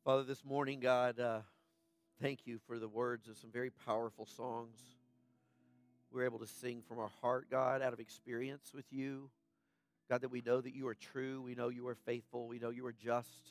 Father, this morning, God, thank you for the words of some very powerful songs. We're able to sing from our heart, God, out of experience with you. God, that we know that you are true. We know you are faithful. We know you are just.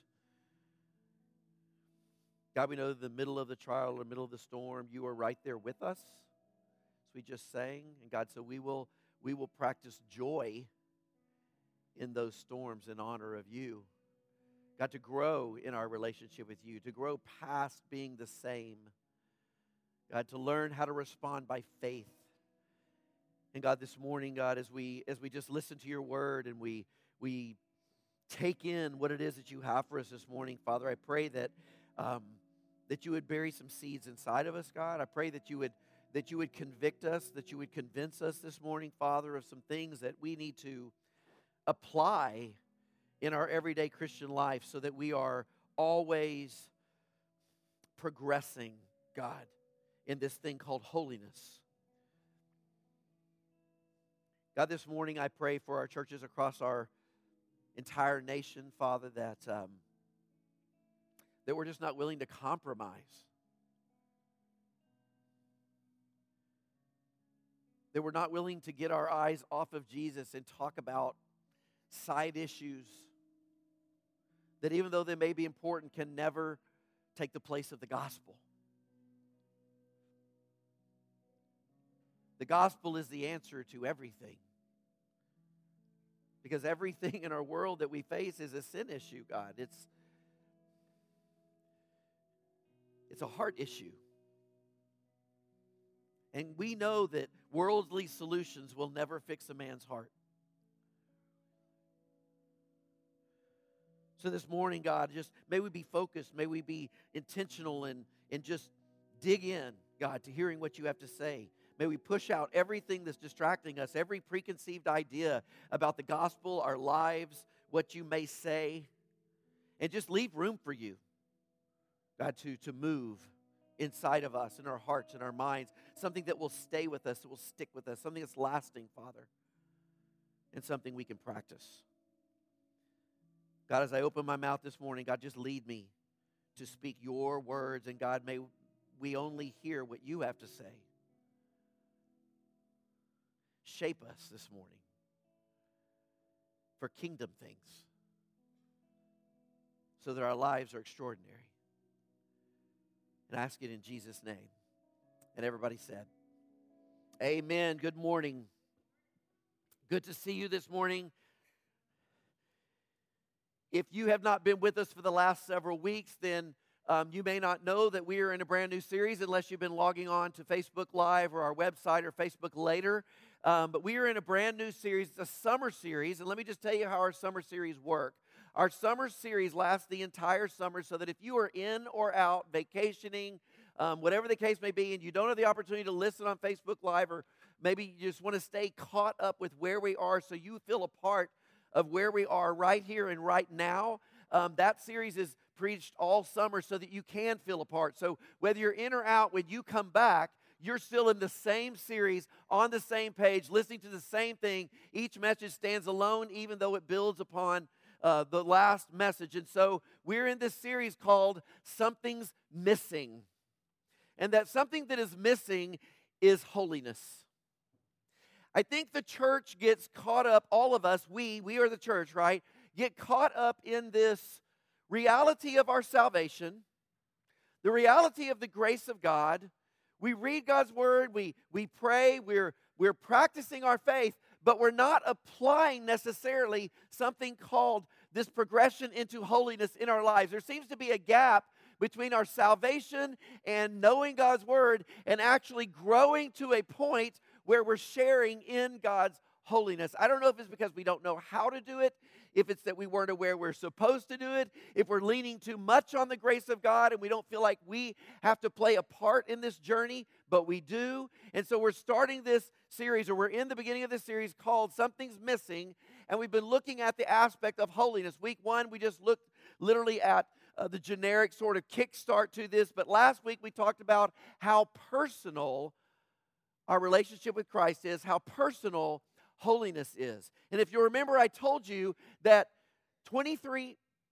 God, we know that in the middle of the trial, in the middle of the storm, you are right there with us, as we just sang. And God, so we will practice joy in those storms in honor of you. God, to grow in our relationship with you, to grow past being the same. God, to learn how to respond by faith. And God, this morning, God, as we just listen to your word and we take in what it is that you have for us this morning, Father, I pray that you would bury some seeds inside of us, God. I pray that you would convict us, that you would convince us this morning, Father, of some things that we need to apply in our everyday Christian life so that we are always progressing, God, in this thing called holiness. God, this morning I pray for our churches across our entire nation, Father, that we're just not willing to compromise. That we're not willing to get our eyes off of Jesus and talk about side issues that, even though they may be important, can never take the place of the gospel. The gospel is the answer to everything. Because everything in our world that we face is a sin issue, God. It's a heart issue. And we know that worldly solutions will never fix a man's heart. So this morning, God, just may we be focused, may we be intentional and just dig in, God, to hearing what you have to say. May we push out everything that's distracting us, every preconceived idea about the gospel, our lives, what you may say, and just leave room for you, God, to move inside of us, in our hearts, in our minds, something that will stay with us, that will stick with us, something that's lasting, Father, and something we can practice. God, as I open my mouth this morning, God, just lead me to speak your words, and God, may we only hear what you have to say. Shape us this morning for kingdom things so that our lives are extraordinary. And I ask it in Jesus' name. And everybody said, amen. Good morning. Good to see you this morning. If you have not been with us for the last several weeks, then you may not know that we are in a brand new series unless you've been logging on to Facebook Live or our website or Facebook later. But we are in a brand new series. It's a summer series, and let me just tell you how our summer series work. Our summer series lasts the entire summer so that if you are in or out, vacationing, whatever the case may be, and you don't have the opportunity to listen on Facebook Live, or maybe you just want to stay caught up with where we are so you feel a part of where we are right here and right now, that series is preached all summer so that you can feel a part. So whether you're in or out, when you come back, you're still in the same series, on the same page, listening to the same thing. Each message stands alone, even though it builds upon the last message. And so we're in this series called Something's Missing. And that something that is missing is holiness. I think the church gets caught up, all of us, we are the church, right? Get caught up in this reality of our salvation, the reality of the grace of God. We read God's word, we pray, we're practicing our faith, but we're not applying necessarily something called this progression into holiness in our lives. There seems to be a gap between our salvation and knowing God's word and actually growing to a point where we're sharing in God's holiness. I don't know if it's because we don't know how to do it, if it's that we weren't aware we're supposed to do it, if we're leaning too much on the grace of God and we don't feel like we have to play a part in this journey, but we do. And so we're starting this series, or we're in the beginning of this series called Something's Missing, and we've been looking at the aspect of holiness. Week 1, we just looked literally at the generic sort of kickstart to this, but last week we talked about how personal our relationship with Christ is, how personal holiness is. And if you remember, I told you that 23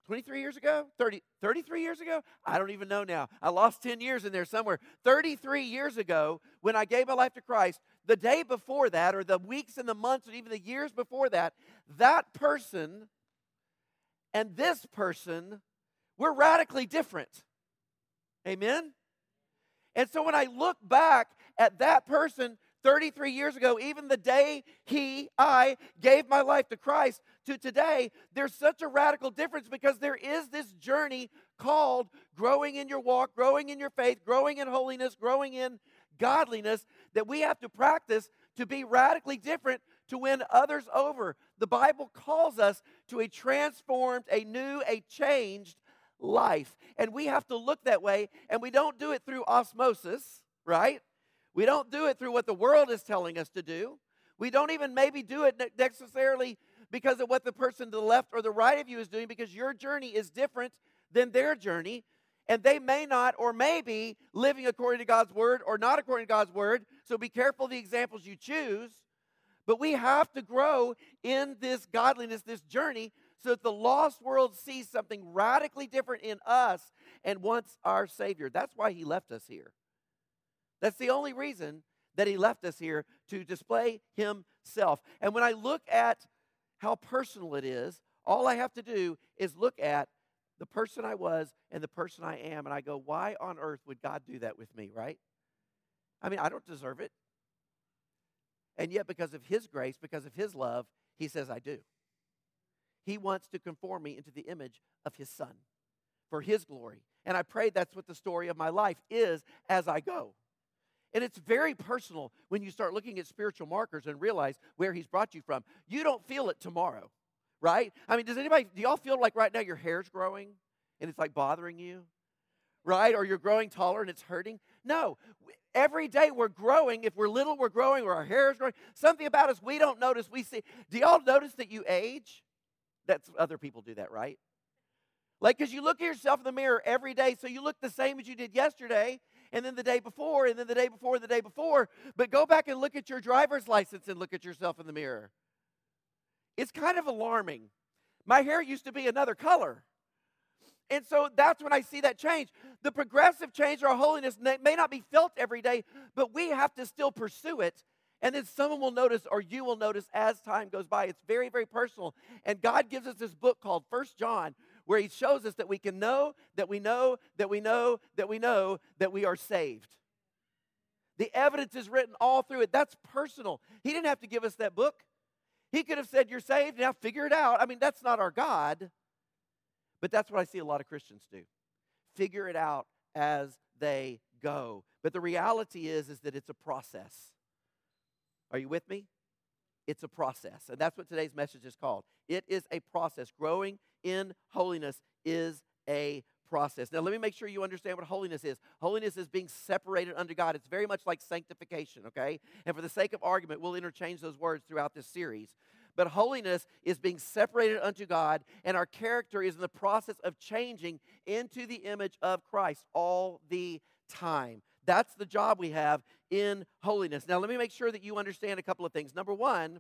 23 years ago? 33 years ago? I don't even know now. I lost 10 years in there somewhere. 33 years ago, when I gave my life to Christ, the day before that, or the weeks and the months, and even the years before that, that person and this person were radically different. Amen? And so when I look back at that person 33 years ago, even the day I gave my life to Christ, to today, there's such a radical difference because there is this journey called growing in your walk, growing in your faith, growing in holiness, growing in godliness that we have to practice to be radically different to win others over. The Bible calls us to a transformed, a new, a changed life. And we have to look that way, and we don't do it through osmosis, right? We don't do it through what the world is telling us to do. We don't even maybe do it necessarily because of what the person to the left or the right of you is doing, because your journey is different than their journey, and they may not or may be living according to God's word or not according to God's word, so be careful of the examples you choose. But we have to grow in this godliness, this journey, so that the lost world sees something radically different in us and wants our Savior. That's why He left us here. That's the only reason that He left us here, to display Himself. And when I look at how personal it is, all I have to do is look at the person I was and the person I am, and I go, why on earth would God do that with me, right? I mean, I don't deserve it. And yet, because of His grace, because of His love, He says, I do. He wants to conform me into the image of His Son for His glory. And I pray that's what the story of my life is as I go. And it's very personal when you start looking at spiritual markers and realize where He's brought you from. You don't feel it tomorrow, right? I mean, do y'all feel like right now your hair's growing and it's like bothering you, right? Or you're growing taller and it's hurting? No. Every day we're growing. If we're little, we're growing, or our hair is growing. Something about us we don't notice, we see. Do y'all notice that you age? That's other people do that, right? Like, because you look at yourself in the mirror every day, so you look the same as you did yesterday, and then the day before, and then the day before, the day before. But go back and look at your driver's license and look at yourself in the mirror. It's kind of alarming. My hair used to be another color. And so that's when I see that change. The progressive change or holiness may not be felt every day, but we have to still pursue it. And then someone will notice, or you will notice as time goes by. It's very, very personal. And God gives us this book called 1 John, where He shows us that we can know, that we know, that we know, that we know that we are saved. The evidence is written all through it. That's personal. He didn't have to give us that book. He could have said, you're saved, now figure it out. I mean, that's not our God. But that's what I see a lot of Christians do. Figure it out as they go. But the reality is that it's a process. Are you with me? It's a process. And that's what today's message is called. It is a process. Growing in holiness is a process. Now, let me make sure you understand what holiness is. Holiness is being separated unto God. It's very much like sanctification, okay? And for the sake of argument, we'll interchange those words throughout this series. But holiness is being separated unto God, and our character is in the process of changing into the image of Christ all the time. That's the job we have in holiness. Now, let me make sure that you understand a couple of things. Number one,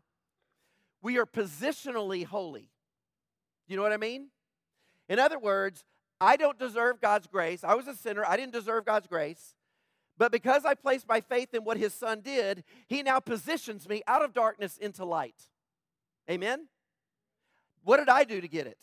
we are positionally holy. You know what I mean? In other words, I don't deserve God's grace. I was a sinner. I didn't deserve God's grace. But because I placed my faith in what His Son did, He now positions me out of darkness into light. Amen? What did I do to get it?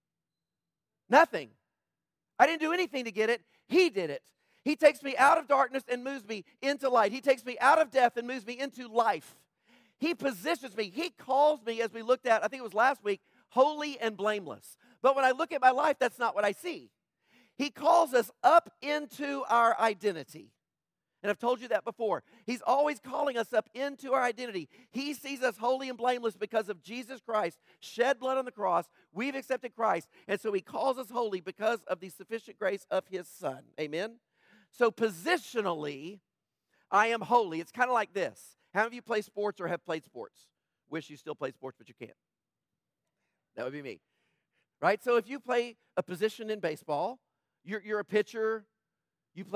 Nothing. I didn't do anything to get it. He did it. He takes me out of darkness and moves me into light. He takes me out of death and moves me into life. He positions me. He calls me, as we looked at, I think it was last week, holy and blameless. But when I look at my life, that's not what I see. He calls us up into our identity. And I've told you that before. He's always calling us up into our identity. He sees us holy and blameless because of Jesus Christ, shed blood on the cross. We've accepted Christ. And so He calls us holy because of the sufficient grace of His Son. Amen? So positionally, I am holy. It's kind of like this. How many of you play sports or have played sports? Wish you still played sports, but you can't. That would be me. Right? So if you play a position in baseball, you're a pitcher, you play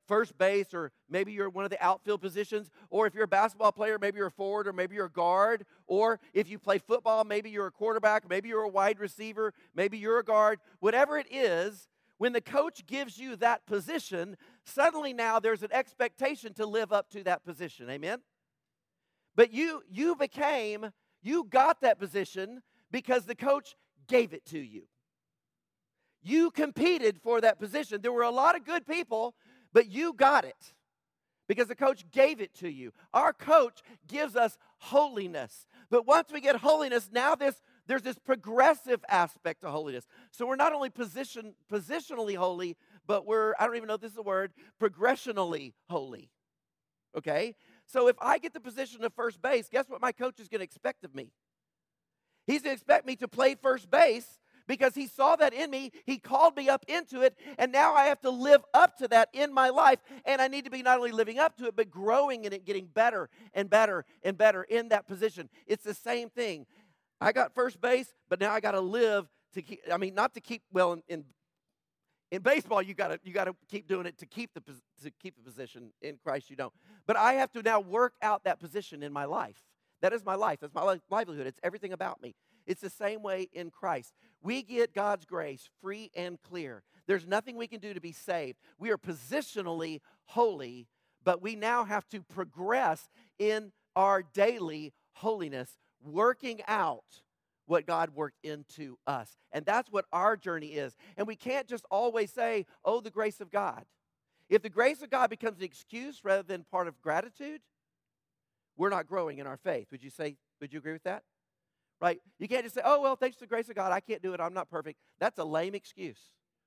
first base, or maybe you're one of the outfield positions, or if you're a basketball player, maybe you're a forward, or maybe you're a guard, or if you play football, maybe you're a quarterback, maybe you're a wide receiver, maybe you're a guard. Whatever it is, when the coach gives you that position, suddenly now there's an expectation to live up to that position. Amen? But you got that position because the coach gave it to you. You competed for that position. There were a lot of good people, but you got it because the coach gave it to you. Our coach gives us holiness. But once we get holiness, now there's this progressive aspect to holiness. So we're not only positionally holy, but I don't even know if this is a word, progressionally holy. Okay? So if I get the position of first base, guess what my coach is going to expect of me? He's going to expect me to play first base because he saw that in me. He called me up into it, and now I have to live up to that in my life. And I need to be not only living up to it, but growing in it, getting better and better and better in that position. It's the same thing. I got first base, but now I got to live to keep, not to keep, well, in baseball, you got to keep doing it to keep the position. In Christ, you don't. But I have to now work out that position in my life. That is my life. That's my livelihood. It's everything about me. It's the same way in Christ. We get God's grace free and clear. There's nothing we can do to be saved. We are positionally holy, but we now have to progress in our daily holiness, working out what God worked into us. And that's what our journey is. And we can't just always say, oh, the grace of God. If the grace of God becomes an excuse rather than part of gratitude, we're not growing in our faith. Would you agree with that? Right? You can't just say, oh, well, thanks to the grace of God, I can't do it, I'm not perfect. That's a lame excuse.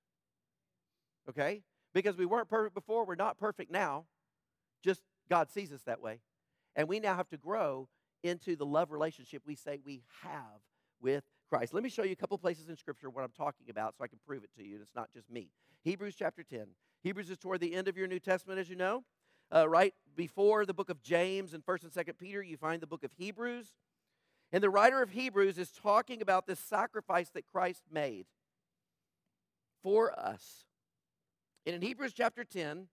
Okay? Because we weren't perfect before, we're not perfect now. Just God sees us that way. And we now have to grow into the love relationship we say we have with Christ. Let me show you a couple places in Scripture what I'm talking about so I can prove it to you, and it's not just me. Hebrews chapter 10. Hebrews is toward the end of your New Testament, as you know. Right before the book of James and 1st and 2nd Peter, you find the book of Hebrews. And the writer of Hebrews is talking about this sacrifice that Christ made for us. And in Hebrews chapter 10,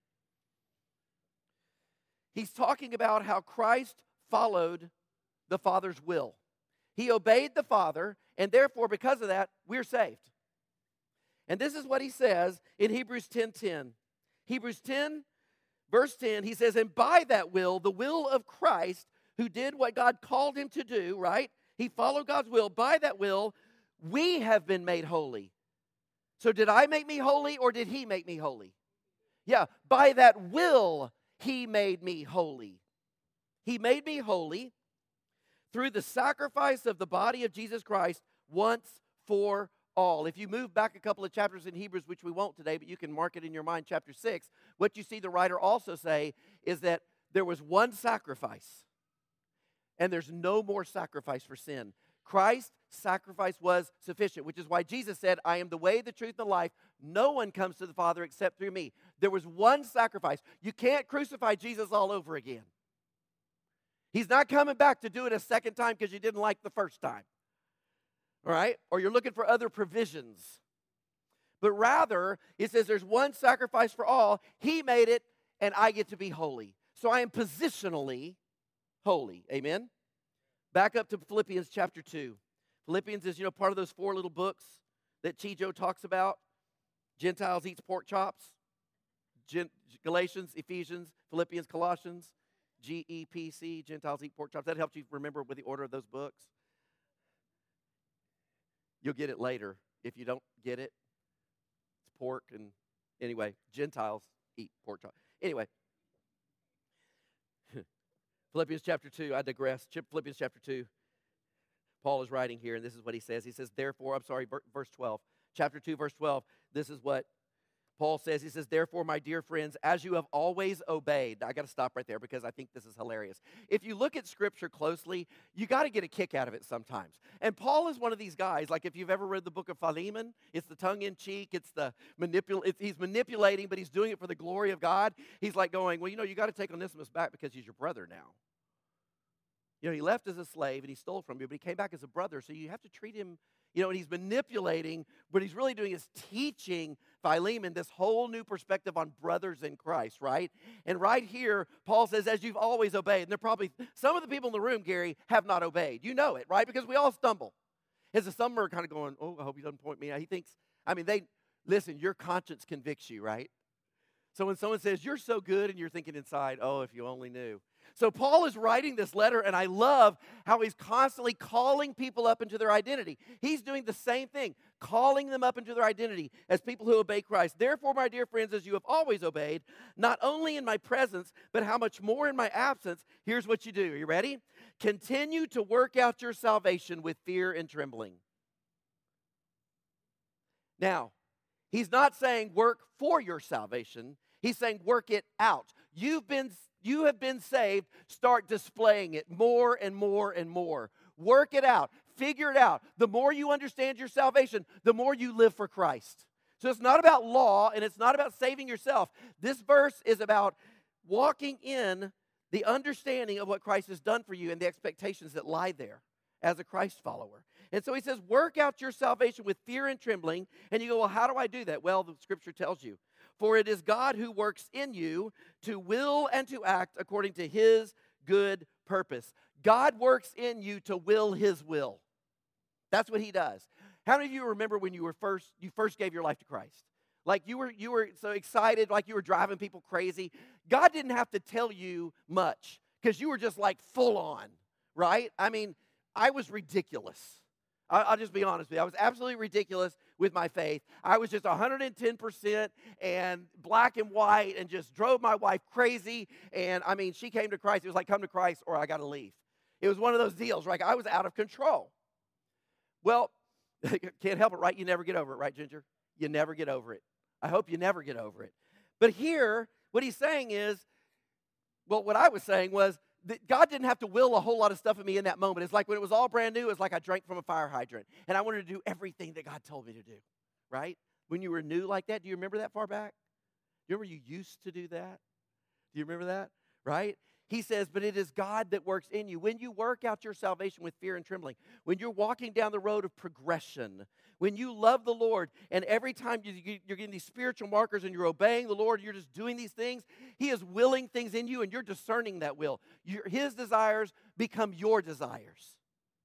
he's talking about how Christ followed the Father's will. He obeyed the Father, and therefore, because of that, we're saved. And this is what he says in Hebrews 10:10. Hebrews 10, verse 10, he says, and by that will, the will of Christ, who did what God called him to do, right? He followed God's will. By that will, we have been made holy. So did I make me holy, or did he make me holy? Yeah, by that will, he made me holy. He made me holy through the sacrifice of the body of Jesus Christ once for all. If you move back a couple of chapters in Hebrews, which we won't today, but you can mark it in your mind, chapter 6, what you see the writer also say is that there was one sacrifice, and there's no more sacrifice for sin. Christ's sacrifice was sufficient, which is why Jesus said, I am the way, the truth, and the life. No one comes to the Father except through me. There was one sacrifice. You can't crucify Jesus all over again. He's not coming back to do it a second time because you didn't like the first time. All right? Or you're looking for other provisions. But rather, it says there's one sacrifice for all. He made it, and I get to be holy. So I am positionally holy. Amen? Back up to Philippians chapter 2. Philippians is, part of those 4 little books that Chijo talks about. Gentiles eats pork chops. Galatians, Ephesians, Philippians, Colossians. GEPC, Gentiles eat pork chops. That helps you remember with the order of those books. You'll get it later. If you don't get it, it's pork. And anyway, Gentiles eat pork chops. Anyway, Philippians chapter 2, I digress. Philippians chapter 2, Paul is writing here, and this is what he says. He says, therefore, verse 12. Chapter 2, verse 12, this is what Paul says. He says, therefore, my dear friends, as you have always obeyed. I got to stop right there because I think this is hilarious. If you look at Scripture closely, you got to get a kick out of it sometimes. And Paul is one of these guys, like if you've ever read the book of Philemon, it's the tongue-in-cheek, it's the he's manipulating, but he's doing it for the glory of God. He's like going, well, you got to take Onesimus back because he's your brother now. He left as a slave and he stole from you, but he came back as a brother. So you have to treat him, and he's manipulating. What he's really doing is teaching Philemon this whole new perspective on brothers in Christ, right? And right here, Paul says, as you've always obeyed. And there probably, some of the people in the room, Gary, have not obeyed. You know it, right? Because we all stumble. As some are kind of going, oh, I hope he doesn't point me out. He thinks, listen, your conscience convicts you, right? So when someone says, you're so good, and you're thinking inside, oh, if you only knew. So Paul is writing this letter, and I love how he's constantly calling people up into their identity. He's doing the same thing, calling them up into their identity as people who obey Christ. Therefore, my dear friends, as you have always obeyed, not only in my presence, but how much more in my absence, here's what you do. Are you ready? Continue to work out your salvation with fear and trembling. Now, he's not saying work for your salvation. He's saying work it out. You have been saved. Start displaying it more and more and more. Work it out. Figure it out. The more you understand your salvation, the more you live for Christ. So it's not about law, and it's not about saving yourself. This verse is about walking in the understanding of what Christ has done for you and the expectations that lie there as a Christ follower. And so he says, work out your salvation with fear and trembling. And you go, well, how do I do that? Well, the scripture tells you. For it is God who works in you to will and to act according to his good purpose. God works in you to will his will. That's what he does. How many of you remember when you first gave your life to Christ? Like you were so excited, like you were driving people crazy. God didn't have to tell you much because you were just like full on, right? I was ridiculous. I'll just be honest with you. I was absolutely ridiculous with my faith. I was just 110% and black and white and just drove my wife crazy. And she came to Christ. It was like, come to Christ or I got to leave. It was one of those deals, right? I was out of control. Well, can't help it, right? You never get over it, right, Ginger? You never get over it. I hope you never get over it. But here, what he's saying is, well, what I was saying was, that God didn't have to will a whole lot of stuff in me in that moment. It's like when it was all brand new, it's like I drank from a fire hydrant. And I wanted to do everything that God told me to do, right? When you were new like that, do you remember that far back? Do you remember you used to do that? Do you remember that, right? He says, but it is God that works in you. When you work out your salvation with fear and trembling, when you're walking down the road of progression, when you love the Lord, and every time you're getting these spiritual markers and you're obeying the Lord, you're just doing these things, he is willing things in you and you're discerning that will. His desires become your desires.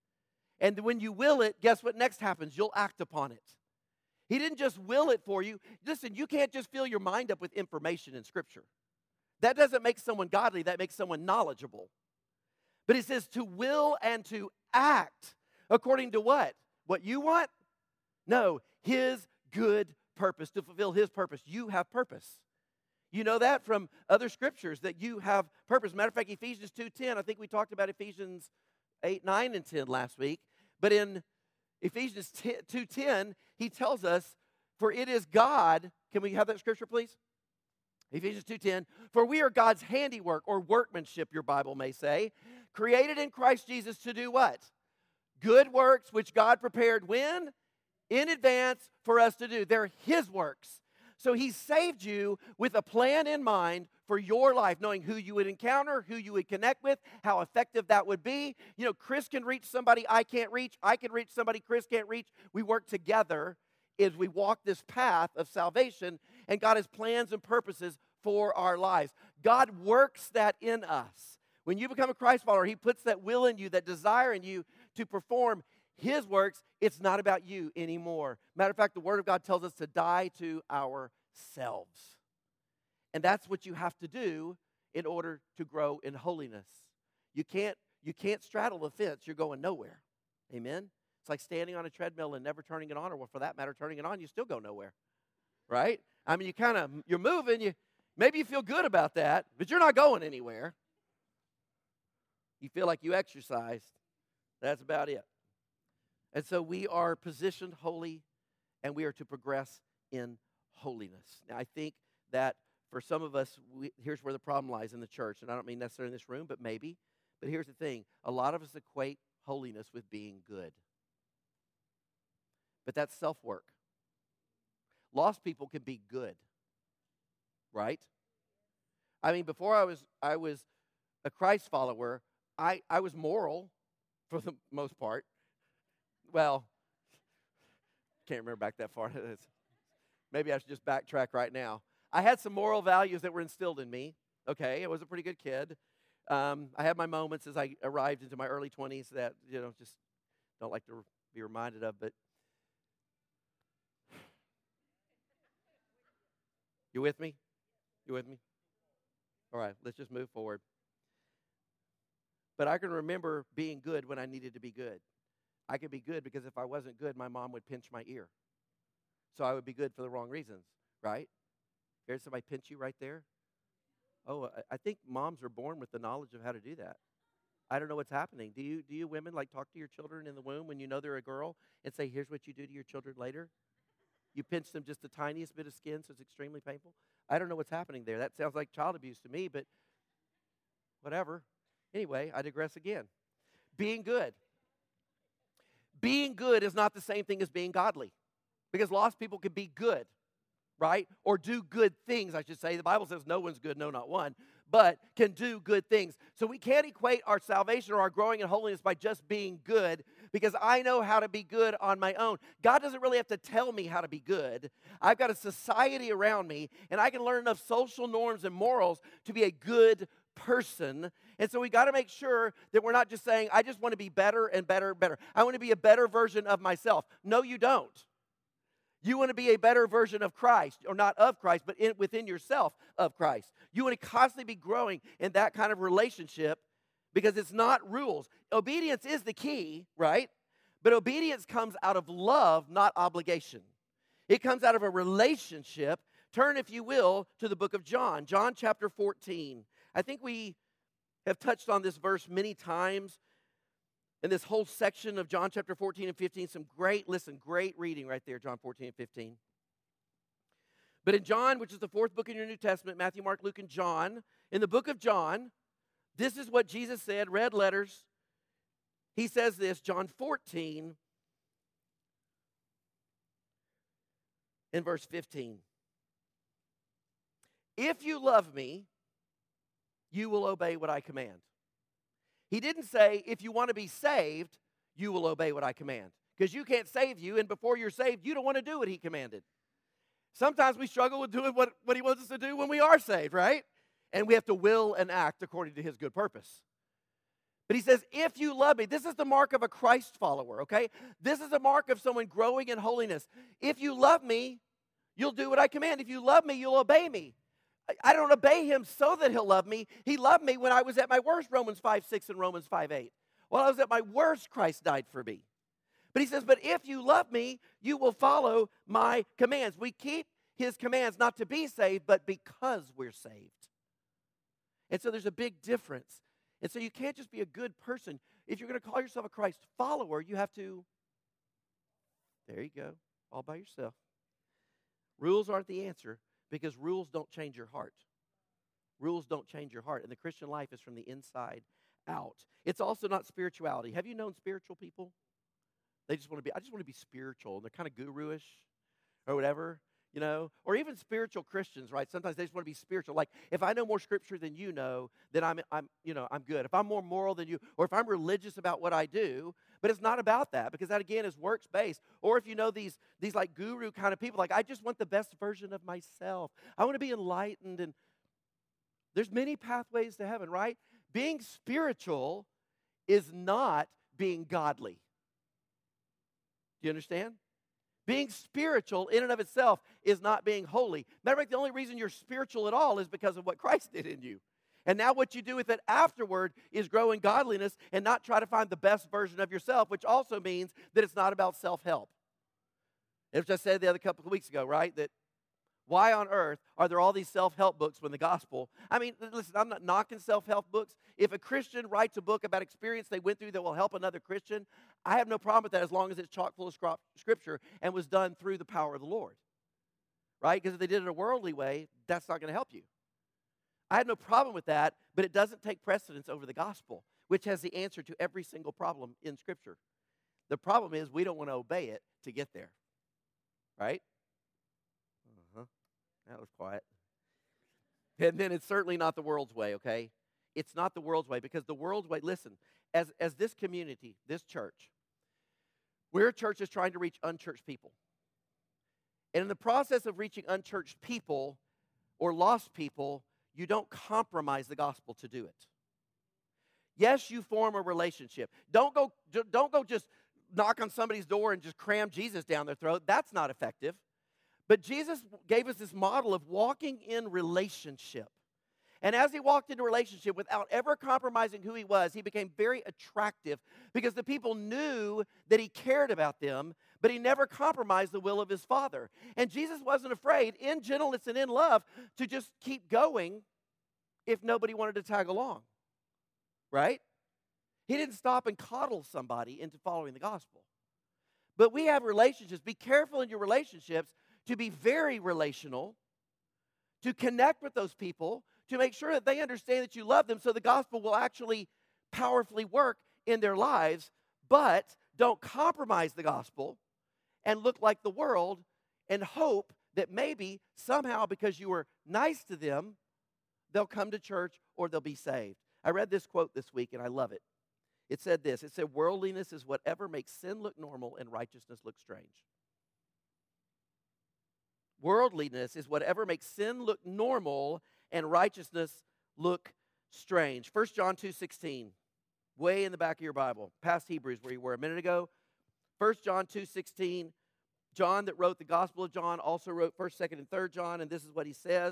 And when you will it, guess what next happens? You'll act upon it. He didn't just will it for you. Listen, you can't just fill your mind up with information in Scripture. That doesn't make someone godly. That makes someone knowledgeable. But he says to will and to act according to what? What you want? No, his good purpose, to fulfill his purpose. You have purpose. You know that from other scriptures, that you have purpose. Matter of fact, Ephesians 2:10, I think we talked about Ephesians 8, 9, and 10 last week. But in Ephesians 2:10, he tells us, for it is God. Can we have that scripture, please? Ephesians 2:10, for we are God's handiwork, or workmanship, your Bible may say, created in Christ Jesus to do what? Good works which God prepared when? In advance for us to do. They're his works. So he saved you with a plan in mind for your life, knowing who you would encounter, who you would connect with, how effective that would be. Chris can reach somebody I can't reach. I can reach somebody Chris can't reach. We work together as we walk this path of salvation, and God has plans and purposes for our lives. God works that in us. When you become a Christ follower, he puts that will in you, that desire in you to perform his works. It's not about you anymore. Matter of fact, the Word of God tells us to die to ourselves. And that's what you have to do in order to grow in holiness. You can't straddle the fence. You're going nowhere. Amen? It's like standing on a treadmill and never turning it on, or for that matter, turning it on, you still go nowhere. Right? You're moving, maybe you feel good about that, but you're not going anywhere. You feel like you exercised. That's about it. And so we are positioned holy, and we are to progress in holiness. Now, I think that for some of us, here's where the problem lies in the church, and I don't mean necessarily in this room, but maybe. But here's the thing. A lot of us equate holiness with being good. But that's self-work. Lost people can be good, right? Before I was a Christ follower, I was moral for the most part. Well, can't remember back that far. Maybe I should just backtrack right now. I had some moral values that were instilled in me. Okay, I was a pretty good kid. I had my moments as I arrived into my early 20s that, just don't like to be reminded of. But you with me? You with me? All right, let's just move forward. But I can remember being good when I needed to be good. I could be good because if I wasn't good, my mom would pinch my ear. So I would be good for the wrong reasons, right? Here's somebody pinch you right there. Oh, I think moms are born with the knowledge of how to do that. I don't know what's happening. Do you women talk to your children in the womb when you know they're a girl and say, here's what you do to your children later? You pinch them just the tiniest bit of skin so it's extremely painful? I don't know what's happening there. That sounds like child abuse to me, but whatever. Anyway, I digress again. Being good. Being good is not the same thing as being godly, because lost people can be good, right? Or do good things, I should say. The Bible says no one's good, no, not one, but can do good things. So we can't equate our salvation or our growing in holiness by just being good, because I know how to be good on my own. God doesn't really have to tell me how to be good. I've got a society around me, and I can learn enough social norms and morals to be a good person. And so we got to make sure that we're not just saying, I just want to be better and better and better. I want to be a better version of myself. No, you don't. You want to be a better version of Christ, or not of Christ, but within yourself of Christ. You want to constantly be growing in that kind of relationship, because it's not rules. Obedience is the key, right? But obedience comes out of love, not obligation. It comes out of a relationship. Turn, if you will, to the book of John, John chapter 14. I think we have touched on this verse many times in this whole section of John chapter 14 and 15. Some great reading right there, John 14 and 15. But in John, which is the fourth book in your New Testament, Matthew, Mark, Luke, and John, in the book of John, this is what Jesus said, red letters. He says this, John 14 in verse 15. If you love me, you will obey what I command. He didn't say, if you want to be saved, you will obey what I command. Because you can't save you, and before you're saved, you don't want to do what he commanded. Sometimes we struggle with doing what he wants us to do when we are saved, right? And we have to will and act according to his good purpose. But he says, if you love me, this is the mark of a Christ follower, okay? This is a mark of someone growing in holiness. If you love me, you'll do what I command. If you love me, you'll obey me. I don't obey him so that he'll love me. He loved me when I was at my worst, Romans 5:6 and Romans 5:8. While I was at my worst, Christ died for me. But he says, but if you love me, you will follow my commands. We keep his commands not to be saved, but because we're saved. And so there's a big difference. And so you can't just be a good person. If you're going to call yourself a Christ follower, you have to, there you go, all by yourself. Rules aren't the answer, because rules don't change your heart. Rules don't change your heart. And the Christian life is from the inside out. It's also not spirituality. Have you known spiritual people? I just want to be spiritual. And they're kind of guru-ish or whatever, or even spiritual Christians, right? Sometimes they just want to be spiritual. Like, if I know more scripture than you know, then I'm good. If I'm more moral than you, or if I'm religious about what I do, but it's not about that, because that again is works-based. Or if you know these like guru kind of people, like, I just want the best version of myself. I want to be enlightened, and there's many pathways to heaven, right? Being spiritual is not being godly. Do you understand? Being spiritual in and of itself is not being holy. Matter of fact, the only reason you're spiritual at all is because of what Christ did in you. And now what you do with it afterward is grow in godliness and not try to find the best version of yourself, which also means that it's not about self-help. As I said the other couple of weeks ago, right? That why on earth are there all these self-help books when the gospel? I mean, listen, I'm not knocking self-help books. If a Christian writes a book about experience they went through that will help another Christian, I have no problem with that, as long as it's chock full of scripture and was done through the power of the Lord. Right? Because if they did it a worldly way, that's not going to help you. I have no problem with that, but it doesn't take precedence over the gospel, which has the answer to every single problem in Scripture. The problem is we don't want to obey it to get there. Right? That was quiet. And then it's certainly not the world's way, okay? It's not the world's way, because the world's way, listen, as this community, this church, we're a church that's trying to reach unchurched people. And in the process of reaching unchurched people or lost people, you don't compromise the gospel to do it. Yes, you form a relationship. Don't go just knock on somebody's door and just cram Jesus down their throat. That's not effective. But Jesus gave us this model of walking in relationship. And as he walked into relationship without ever compromising who he was, he became very attractive because the people knew that he cared about them, but he never compromised the will of his Father. And Jesus wasn't afraid, in gentleness and in love, to just keep going if nobody wanted to tag along, right? He didn't stop and coddle somebody into following the gospel. But we have relationships. Be careful in your relationships to be very relational, to connect with those people, to make sure that they understand that you love them so the gospel will actually powerfully work in their lives. But don't compromise the gospel and look like the world and hope that maybe somehow, because you were nice to them, they'll come to church or they'll be saved. I read this quote this week and I love it. It said this. It said, worldliness is whatever makes sin look normal and righteousness look strange. Worldliness is whatever makes sin look normal and righteousness look strange. 1 John 2:16, way in the back of your Bible, past Hebrews where you were a minute ago. 1 John 2:16, John that wrote the Gospel of John also wrote 1st, 2nd, and 3rd John, and this is what he says.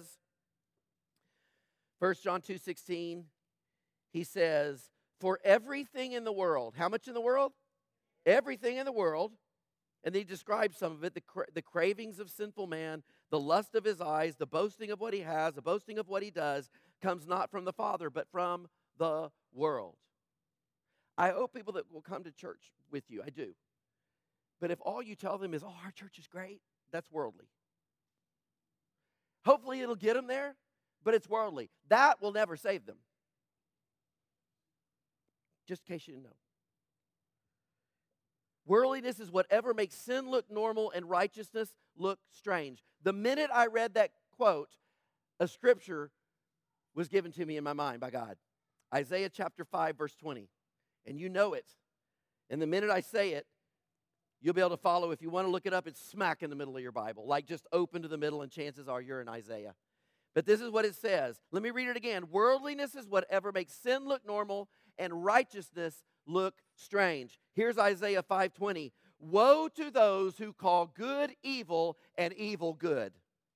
1 John 2:16, he says, for everything in the world, how much in the world? Everything in the world. And he describes some of it, the cravings of sinful man, the lust of his eyes, the boasting of what he has, the boasting of what he does, comes not from the Father, but from the world. I hope people that will come to church with you, I do. But if all you tell them is, oh, our church is great, that's worldly. Hopefully it'll get them there, but it's worldly. That will never save them. Just in case you didn't know. Worldliness is whatever makes sin look normal and righteousness look strange. The minute I read that quote, a scripture was given to me in my mind by God. Isaiah chapter 5, verse 20. And you know it. And the minute I say it, you'll be able to follow. If you want to look it up, it's smack in the middle of your Bible. Like just open to the middle and chances are you're in Isaiah. But this is what it says. Let me read it again. Worldliness is whatever makes sin look normal and righteousness look strange. Here's Isaiah 5:20. Woe to those who call good evil and evil good.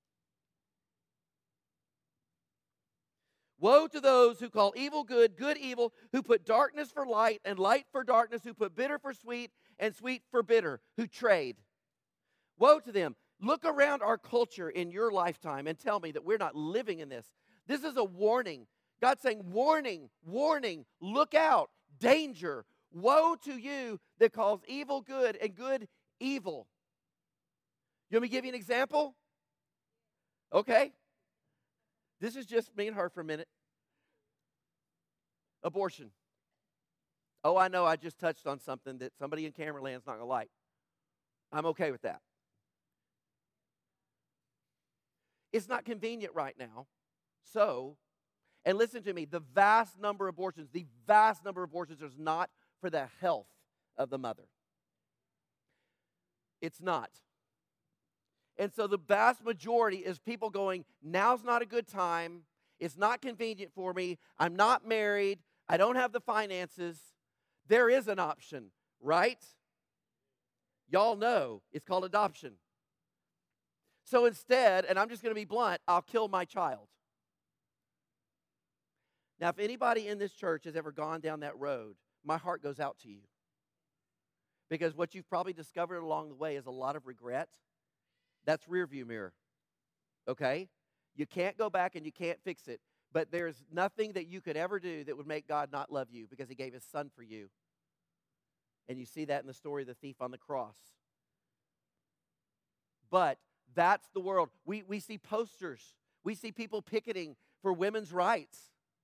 Woe to those who call evil good, good evil, who put darkness for light and light for darkness, who put bitter for sweet and sweet for bitter, who trade. Woe to them. Look around our culture in your lifetime and tell me that we're not living in this. This is a warning. God's saying, warning, warning, look out, danger. Woe to you that calls evil good and good evil. You want me to give you an example? Okay. This is just me and her for a minute. Abortion. Oh, I know I just touched on something that somebody in camera land's not going to like. I'm okay with that. It's not convenient right now. So, and listen to me, the vast number of abortions is not for the health of the mother. It's not. And so the vast majority is people going, now's not a good time. It's not convenient for me. I'm not married. I don't have the finances. There is an option, right? Y'all know it's called adoption. So instead, and I'm just going to be blunt, I'll kill my child. Now, if anybody in this church has ever gone down that road, my heart goes out to you. Because what you've probably discovered along the way is a lot of regret. That's rear view mirror. Okay? You can't go back and you can't fix it. But there's nothing that you could ever do that would make God not love you because he gave his son for you. And you see that in the story of the thief on the cross. But that's the world. We see posters. We see people picketing for women's rights.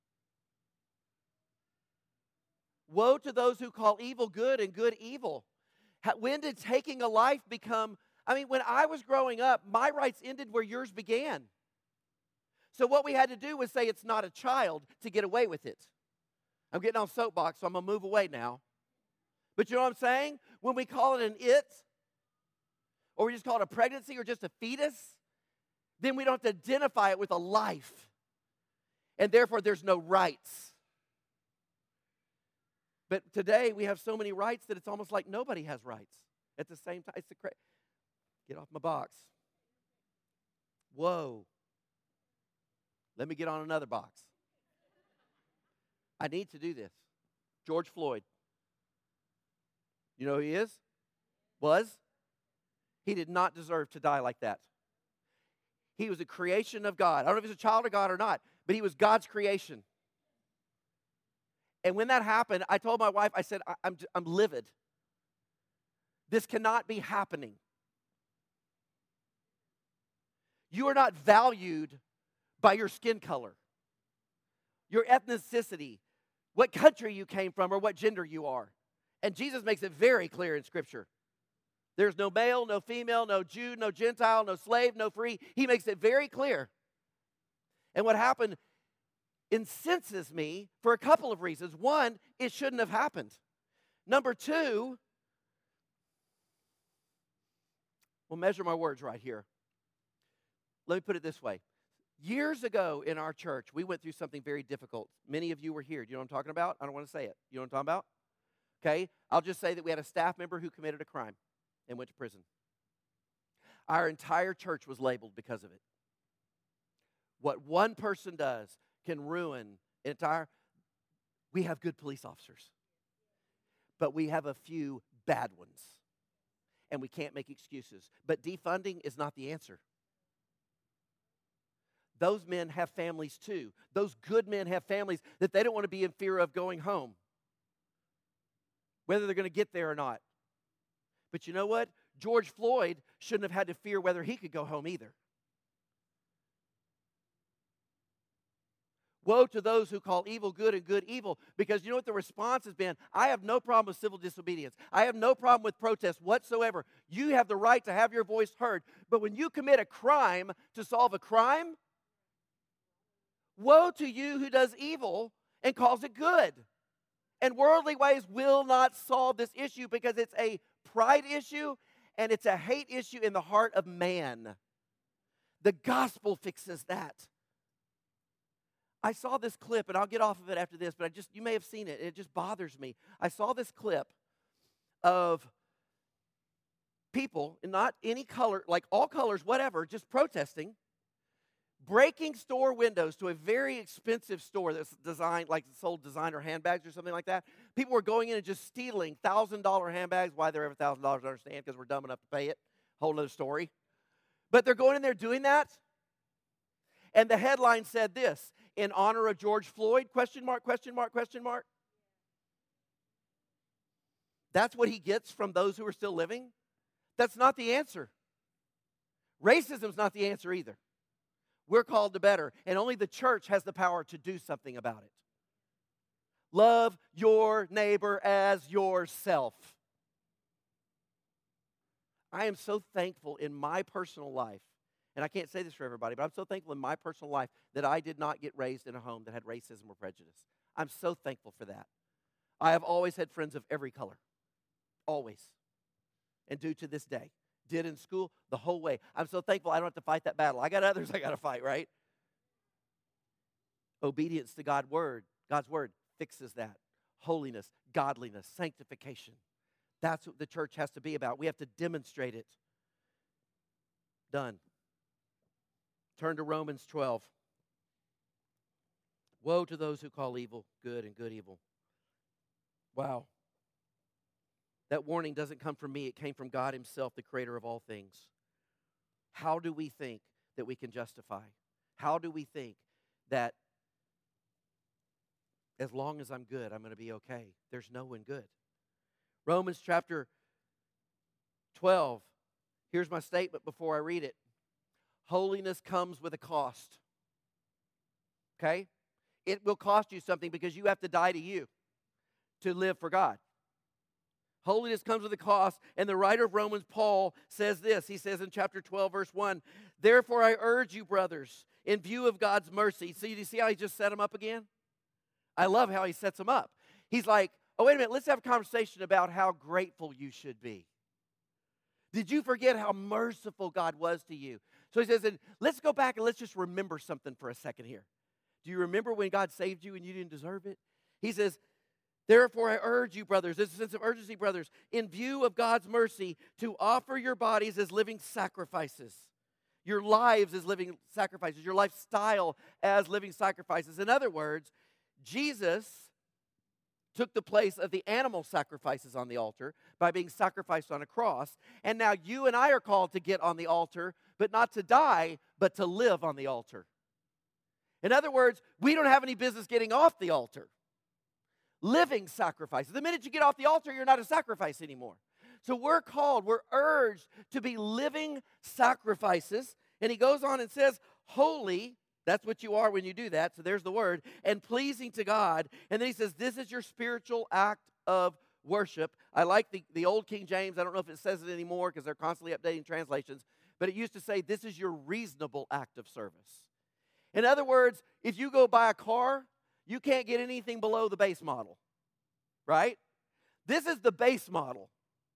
Woe to those who call evil good and good evil. When did taking a life become... when I was growing up, my rights ended where yours began. So what we had to do was say it's not a child to get away with it. I'm getting on soapbox, so I'm going to move away now. But you know what I'm saying? When we call it an it, or we just call it a pregnancy or just a fetus, then we don't have to identify it with a life. And therefore, there's no rights. But today, we have so many rights that it's almost like nobody has rights. At the same time, it's get off my box. Whoa. Let me get on another box. I need to do this. George Floyd. You know who he is? Was? He did not deserve to die like that. He was a creation of God. I don't know if he's a child of God or not, but he was God's creation. And when that happened, I told my wife, I said, I'm livid. This cannot be happening. You are not valued by your skin color, your ethnicity, what country you came from, or what gender you are. And Jesus makes it very clear in Scripture. There's no male, no female, no Jew, no Gentile, no slave, no free. He makes it very clear. And what happened incenses me for a couple of reasons. One, it shouldn't have happened. Number two, we'll measure my words right here. Let me put it this way. Years ago in our church, we went through something very difficult. Many of you were here. Do you know what I'm talking about? I don't want to say it. You know what I'm talking about? Okay? I'll just say that we had a staff member who committed a crime and went to prison. Our entire church was labeled because of it. What one person does can ruin an entire... We have good police officers, but we have a few bad ones, and we can't make excuses. But defunding is not the answer. Those men have families too. Those good men have families that they don't want to be in fear of going home, whether they're going to get there or not. But you know what? George Floyd shouldn't have had to fear whether he could go home either. Woe to those who call evil good and good evil, because you know what the response has been? I have no problem with civil disobedience. I have no problem with protest whatsoever. You have the right to have your voice heard. But when you commit a crime to solve a crime, woe to you who does evil and calls it good. And worldly ways will not solve this issue because it's a pride issue and it's a hate issue in the heart of man. The gospel fixes that. I saw this clip, and I'll get off of it after this, but you may have seen it, and it just bothers me. I saw this clip of people, not any color, like all colors, whatever, just protesting, breaking store windows to a very expensive store that's designed, like sold designer handbags or something like that. People were going in and just stealing $1,000 handbags. Why they're ever $1,000, I understand, because we're dumb enough to pay it. Whole other story. But they're going in there doing that. And the headline said this, in honor of George Floyd, question mark, question mark, question mark. That's what he gets from those who are still living? That's not the answer. Racism's not the answer either. We're called to better, and only the church has the power to do something about it. Love your neighbor as yourself. I am so thankful in my personal life, and I can't say this for everybody, but I'm so thankful in my personal life that I did not get raised in a home that had racism or prejudice. I'm so thankful for that. I have always had friends of every color. Always. And do to this day. Did in school the whole way. I'm so thankful I don't have to fight that battle. I got others I got to fight, right? Obedience to God's word fixes that. Holiness, godliness, sanctification. That's what the church has to be about. We have to demonstrate it. Done. Turn to Romans 12. Woe to those who call evil good and good evil. Wow. That warning doesn't come from me. It came from God himself, the creator of all things. How do we think that we can justify? How do we think that as long as I'm good, I'm going to be okay? There's no one good. Romans chapter 12. Here's my statement before I read it. Holiness comes with a cost. Okay? It will cost you something because you have to die to you to live for God. Holiness comes with a cost, and the writer of Romans, Paul, says this. He says in chapter 12, verse 1, "Therefore I urge you, brothers, in view of God's mercy. So you see how he just set them up again? I love how he sets them up. He's like, oh, wait a minute, let's have a conversation about how grateful you should be. Did you forget how merciful God was to you? So he says, and let's go back and let's just remember something for a second here. Do you remember when God saved you and you didn't deserve it? He says, therefore I urge you, brothers, there's a sense of urgency, brothers, in view of God's mercy, to offer your bodies as living sacrifices, your lives as living sacrifices, your lifestyle as living sacrifices. In other words, Jesus took the place of the animal sacrifices on the altar by being sacrificed on a cross. And now you and I are called to get on the altar, but not to die, but to live on the altar. In other words, we don't have any business getting off the altar. Living sacrifices. The minute you get off the altar, you're not a sacrifice anymore. So we're called, we're urged to be living sacrifices. And he goes on and says, holy. That's what you are when you do that. So there's the word. And pleasing to God. And then he says, this is your spiritual act of worship. I like the old King James. I don't know if it says it anymore because they're constantly updating translations. But it used to say, this is your reasonable act of service. In other words, if you go buy a car, you can't get anything below the base model. Right? This is the base model.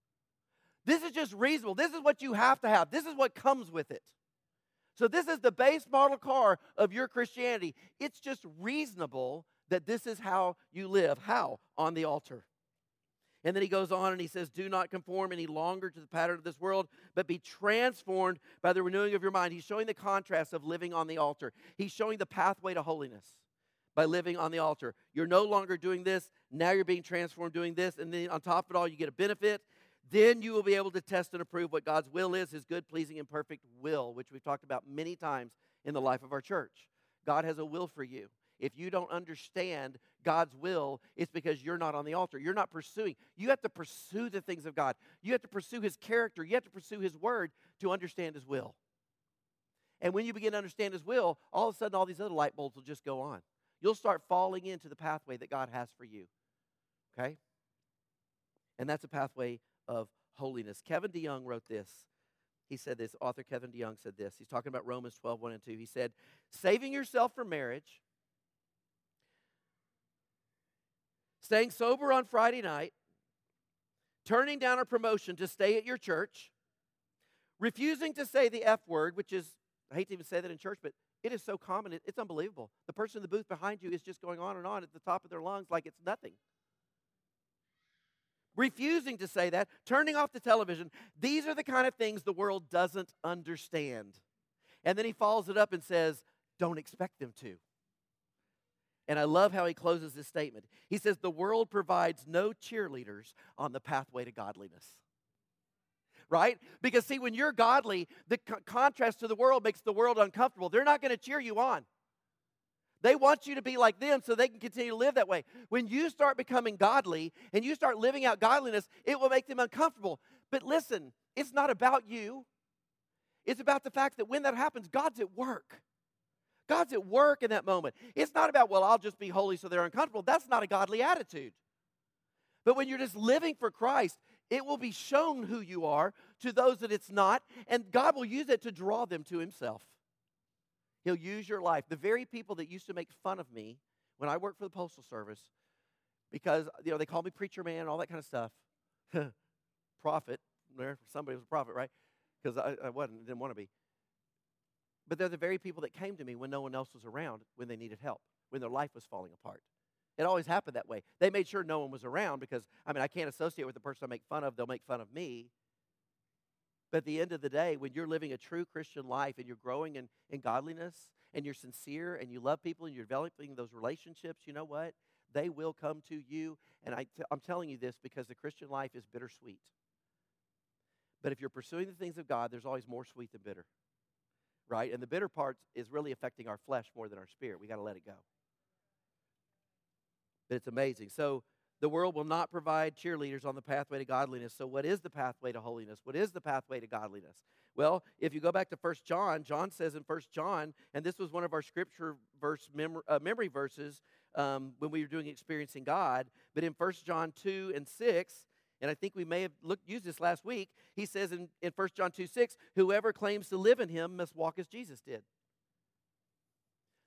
This is just reasonable. This is what you have to have. This is what comes with it. So this is the base model car of your Christianity. It's just reasonable that this is how you live. How? On the altar. And then he goes on and he says, do not conform any longer to the pattern of this world, but be transformed by the renewing of your mind. He's showing the contrast of living on the altar. He's showing the pathway to holiness by living on the altar. You're no longer doing this. Now you're being transformed doing this. And then on top of it all, you get a benefit. Then you will be able to test and approve what God's will is, his good, pleasing, and perfect will, which we've talked about many times in the life of our church. God has a will for you. If you don't understand God's will, it's because you're not on the altar. You're not pursuing. You have to pursue the things of God. You have to pursue his character. You have to pursue his word to understand his will. And when you begin to understand his will, all of a sudden all these other light bulbs will just go on. You'll start falling into the pathway that God has for you. Okay? And that's a pathway of holiness. Kevin DeYoung wrote this. He said this, author Kevin DeYoung said this. He's talking about Romans 12, 1 and 2. He said, saving yourself for marriage, staying sober on Friday night, turning down a promotion to stay at your church, refusing to say the F word, which is, I hate to even say that in church, but it is so common, it's unbelievable. The person in the booth behind you is just going on and on at the top of their lungs like it's nothing. Refusing to say that, turning off the television. These are the kind of things the world doesn't understand. And then he follows it up and says, don't expect them to. And I love how he closes this statement. He says, the world provides no cheerleaders on the pathway to godliness. Right? Because see, when you're godly, the contrast to the world makes the world uncomfortable. They're not going to cheer you on. They want you to be like them so they can continue to live that way. When you start becoming godly and you start living out godliness, it will make them uncomfortable. But listen, it's not about you. It's about the fact that when that happens, God's at work. God's at work in that moment. It's not about, well, I'll just be holy so they're uncomfortable. That's not a godly attitude. But when you're just living for Christ, it will be shown who you are to those that it's not, and God will use it to draw them to himself. He'll use your life. The very people that used to make fun of me when I worked for the Postal Service, because they called me preacher man and all that kind of stuff. Prophet. Somebody was a prophet, right? Because I didn't want to be. But they're the very people that came to me when no one else was around, when they needed help, when their life was falling apart. It always happened that way. They made sure no one was around because, I can't associate with the person I make fun of. They'll make fun of me. But at the end of the day, when you're living a true Christian life and you're growing in godliness and you're sincere and you love people and you're developing those relationships, you know what? They will come to you. And I'm telling you this because the Christian life is bittersweet. But if you're pursuing the things of God, there's always more sweet than bitter. Right? And the bitter part is really affecting our flesh more than our spirit. We got to let it go. But it's amazing. So the world will not provide cheerleaders on the pathway to godliness. So what is the pathway to holiness? What is the pathway to godliness? Well, if you go back to 1 John, John says in 1 John, and this was one of our scripture verse memory verses when we were doing Experiencing God, but in 1 John 2 and 6, and I think we may have used this last week, he says in 1 John 2, 6, whoever claims to live in him must walk as Jesus did.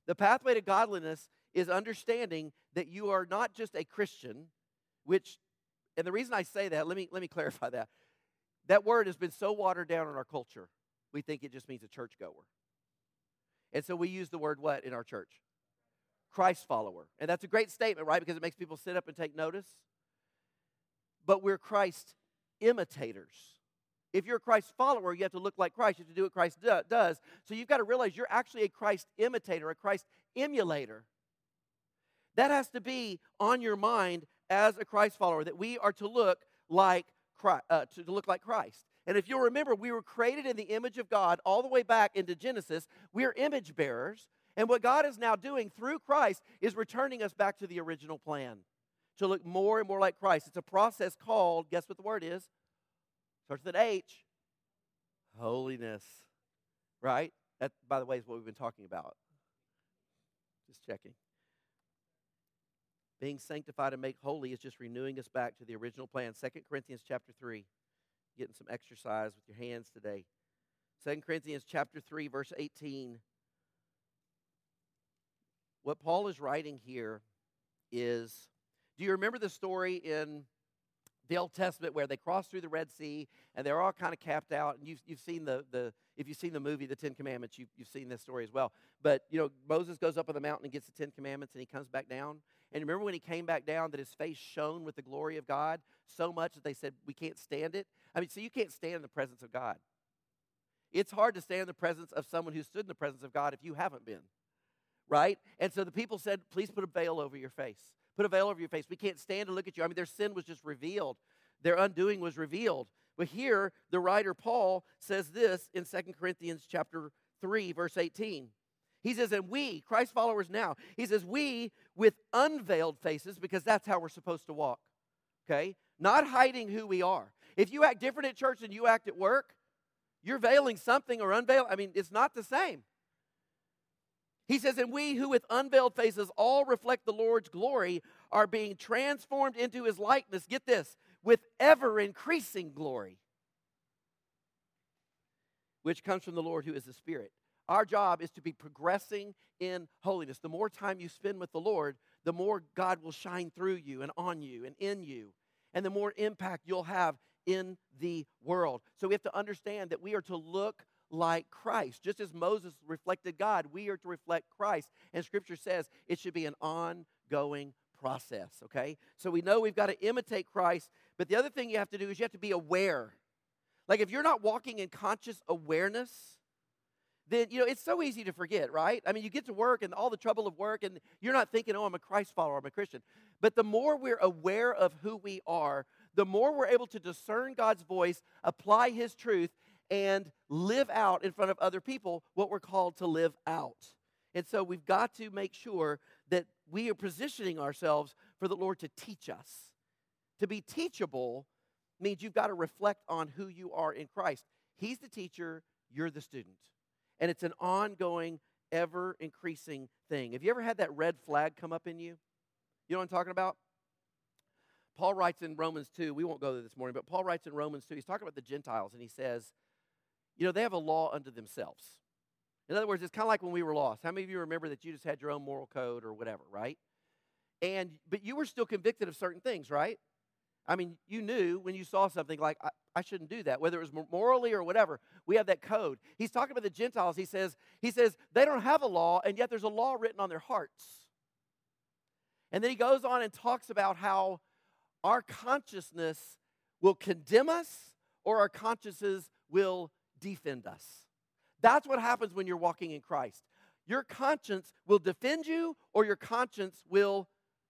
The pathway to godliness is understanding that you are not just a Christian, and the reason I say that, let me clarify that. That word has been so watered down in our culture, we think it just means a churchgoer. And so we use the word what in our church? Christ follower. And that's a great statement, right? Because it makes people sit up and take notice. But we're Christ imitators. If you're a Christ follower, you have to look like Christ. You have to do what Christ does. So you've got to realize you're actually a Christ imitator, a Christ emulator. That has to be on your mind as a Christ follower, that we are to look like Christ. And if you'll remember, we were created in the image of God all the way back into Genesis. We are image bearers. And what God is now doing through Christ is returning us back to the original plan, to look more and more like Christ. It's a process called, guess what the word is? Starts with an H. Holiness. Right? That, by the way, is what we've been talking about. Just checking. Being sanctified and made holy is just renewing us back to the original plan. 2 Corinthians chapter 3. Getting some exercise with your hands today. 2 Corinthians chapter 3, verse 18. What Paul is writing here is, do you remember the story in the Old Testament where they crossed through the Red Sea and they're all kind of capped out? And you've seen if you've seen the movie The Ten Commandments, you've seen this story as well. But Moses goes up on the mountain and gets the Ten Commandments, and he comes back down. And remember when he came back down that his face shone with the glory of God so much that they said, we can't stand it? I mean, so you can't stand in the presence of God. It's hard to stand in the presence of someone who stood in the presence of God if you haven't been, right? And so the people said, please put a veil over your face. Put a veil over your face. We can't stand to look at you. I mean, their sin was just revealed. Their undoing was revealed. But here, the writer Paul says this in 2 Corinthians chapter 3, verse 18. He says, and we, Christ followers now, he says, we with unveiled faces, because that's how we're supposed to walk, okay? Not hiding who we are. If you act different at church than you act at work, you're veiling something or unveiling. I mean, it's not the same. He says, and we who with unveiled faces all reflect the Lord's glory are being transformed into his likeness, get this, with ever increasing glory, which comes from the Lord who is the Spirit. Our job is to be progressing in holiness. The more time you spend with the Lord, the more God will shine through you and on you and in you, and the more impact you'll have in the world. So we have to understand that we are to look like Christ. Just as Moses reflected God, we are to reflect Christ. And Scripture says it should be an ongoing process, okay? So we know we've got to imitate Christ, but the other thing you have to do is you have to be aware. Like if you're not walking in conscious awareness, then, it's so easy to forget, right? I mean, you get to work and all the trouble of work, and you're not thinking, oh, I'm a Christ follower, I'm a Christian. But the more we're aware of who we are, the more we're able to discern God's voice, apply his truth, and live out in front of other people what we're called to live out. And so we've got to make sure that we are positioning ourselves for the Lord to teach us. To be teachable means you've got to reflect on who you are in Christ. He's the teacher, you're the student. And it's an ongoing, ever-increasing thing. Have you ever had that red flag come up in you? You know what I'm talking about? Paul writes in Romans 2, we won't go there this morning, but Paul writes in Romans 2, he's talking about the Gentiles, and he says, they have a law unto themselves. In other words, it's kind of like when we were lost. How many of you remember that you just had your own moral code or whatever, right? But you were still convicted of certain things, right? I mean, you knew when you saw something like, I shouldn't do that, whether it was morally or whatever. We have that code. He's talking about the Gentiles. He says they don't have a law, and yet there's a law written on their hearts. And then he goes on and talks about how our consciousness will condemn us or our consciences will defend us. That's what happens when you're walking in Christ. Your conscience will defend you or your conscience will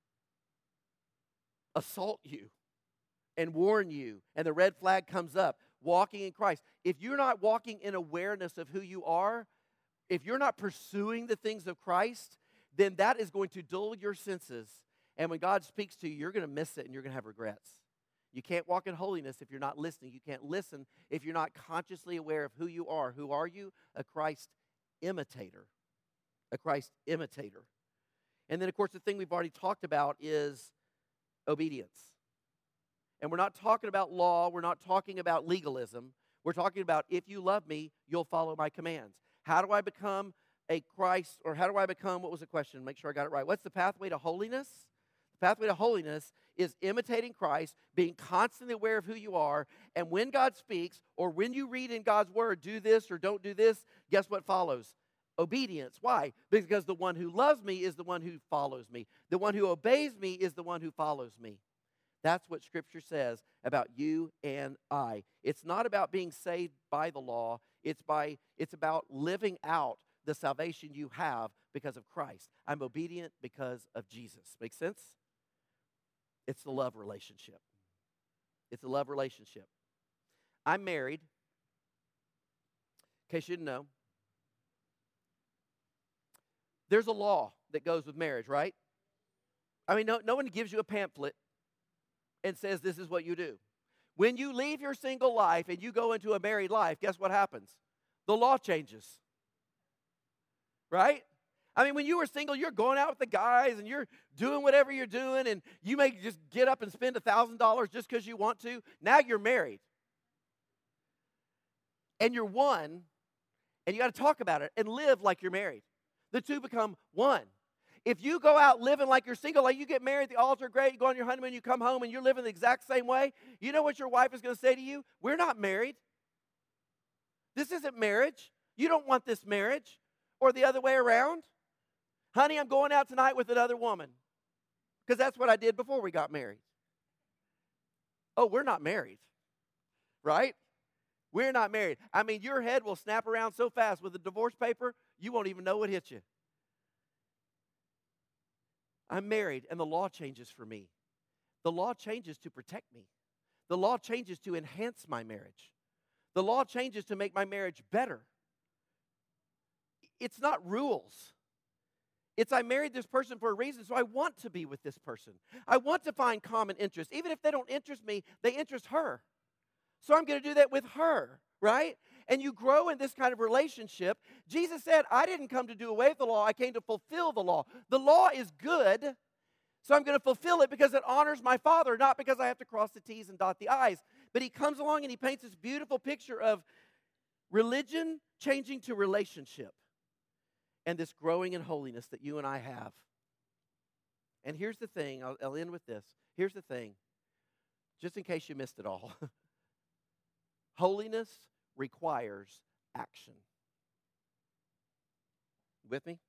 assault you and warn you, and the red flag comes up. Walking in Christ. If you're not walking in awareness of who you are, if you're not pursuing the things of Christ, then that is going to dull your senses. And when God speaks to you, you're going to miss it and you're going to have regrets. You can't walk in holiness if you're not listening. You can't listen if you're not consciously aware of who you are. Who are you? A Christ imitator. A Christ imitator. And then, of course, the thing we've already talked about is obedience. And we're not talking about law. We're not talking about legalism. We're talking about if you love me, you'll follow my commands. How do I become a Christ, or how do I become, what was the question? Make sure I got it right. What's the pathway to holiness? The pathway to holiness is imitating Christ, being constantly aware of who you are, and when God speaks, or when you read in God's word, do this or don't do this, guess what follows? Obedience. Why? Because the one who loves me is the one who follows me. The one who obeys me is the one who follows me. That's what Scripture says about you and I. It's not about being saved by the law. It's about living out the salvation you have because of Christ. I'm obedient because of Jesus. Make sense? It's the love relationship. It's a love relationship. I'm married. In case you didn't know, there's a law that goes with marriage, right? I mean, no one gives you a pamphlet and says this is what you do. When you leave your single life and you go into a married life, guess what happens? The law changes. Right? I mean, when you were single, you're going out with the guys and you're doing whatever you're doing, and you may just get up and spend $1,000 just because you want to. Now you're married. And you're one, and you got to talk about it and live like you're married. The two become one. If you go out living like you're single, like you get married at the altar, great, you go on your honeymoon, you come home, and you're living the exact same way, you know what your wife is going to say to you? We're not married. This isn't marriage. You don't want this marriage. Or the other way around. Honey, I'm going out tonight with another woman. Because that's what I did before we got married. Oh, we're not married. Right? We're not married. I mean, your head will snap around so fast with a divorce paper, you won't even know what hit you. I'm married, and the law changes for me. The law changes to protect me. The law changes to enhance my marriage. The law changes to make my marriage better. It's not rules. It's I married this person for a reason, so I want to be with this person. I want to find common interests. Even if they don't interest me, they interest her. So I'm going to do that with her, right? And you grow in this kind of relationship. Jesus said, I didn't come to do away with the law. I came to fulfill the law. The law is good, so I'm going to fulfill it because it honors my Father, not because I have to cross the T's and dot the I's. But he comes along and he paints this beautiful picture of religion changing to relationship. And this growing in holiness that you and I have. And here's the thing, I'll end with this. Here's the thing, just in case you missed it all. Holiness requires action. With me?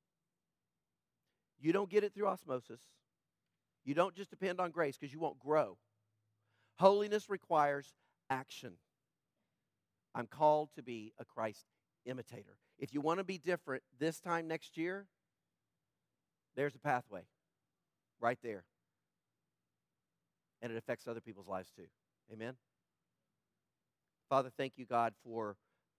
You don't get it through osmosis. You don't just depend on grace because you won't grow. Holiness requires action. I'm called to be a Christ imitator. If you want to be different this time next year, there's a pathway right there. And it affects other people's lives too. Amen? Father, thank you, God, for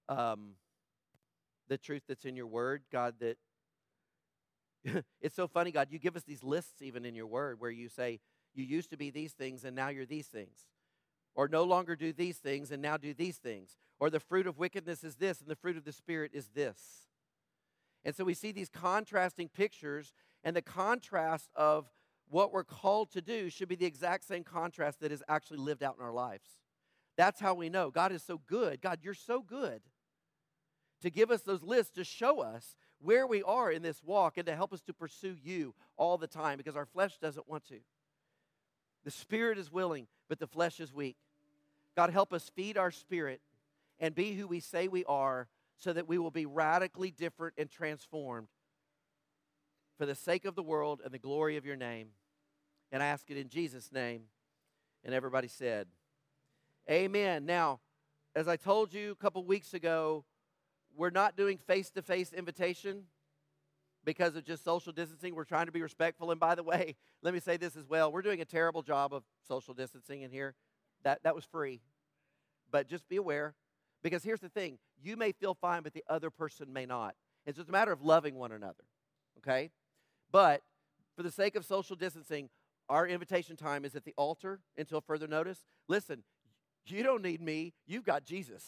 the truth that's in your word. God, that it's so funny, God, you give us these lists even in your word where you say, you used to be these things and now you're these things. Or no longer do these things and now do these things. Or the fruit of wickedness is this and the fruit of the Spirit is this. And so we see these contrasting pictures, and the contrast of what we're called to do should be the exact same contrast that is actually lived out in our lives. That's how we know God is so good. God, you're so good to give us those lists to show us where we are in this walk and to help us to pursue you all the time because our flesh doesn't want to. The spirit is willing, but the flesh is weak. God, help us feed our spirit and be who we say we are so that we will be radically different and transformed for the sake of the world and the glory of your name. And I ask it in Jesus' name. And everybody said, amen. Now, as I told you a couple weeks ago, we're not doing face-to-face invitation because of just social distancing. We're trying to be respectful. And by the way, let me say this as well. We're doing a terrible job of social distancing in here. That was free. But just be aware. Because here's the thing. You may feel fine, but the other person may not. It's just a matter of loving one another. Okay? But for the sake of social distancing, our invitation time is at the altar until further notice. Listen, you don't need me. You've got Jesus.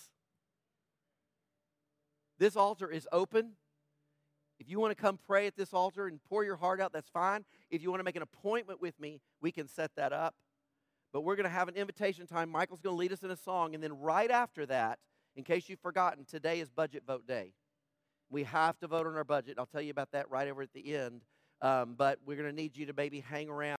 This altar is open. If you want to come pray at this altar and pour your heart out, that's fine. If you want to make an appointment with me, we can set that up. But we're going to have an invitation time. Michael's going to lead us in a song. And then right after that, in case you've forgotten, today is budget vote day. We have to vote on our budget. I'll tell you about that right over at the end. But we're going to need you to maybe hang around.